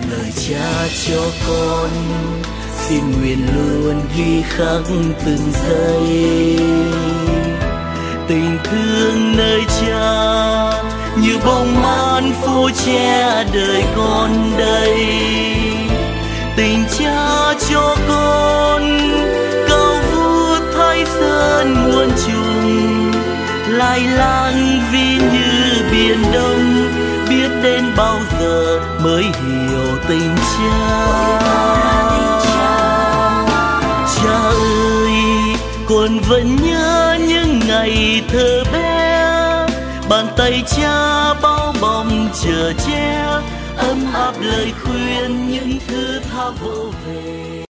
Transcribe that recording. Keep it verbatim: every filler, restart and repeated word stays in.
lời cha cho con xin nguyện luôn ghi khắc từng giây. Tình thương nơi cha như bông màn phủ che đời con đây. Tình cha cho con cao vút thái sơn muôn trùng, lai lang ví như biển đông, biết đến bao giờ mới hiểu tình cha. Cha ơi, con vẫn nhớ những ngày thơ bé, bàn tay cha bao bọc chở che, ấm áp lời khuyên những thứ tha vỗ về.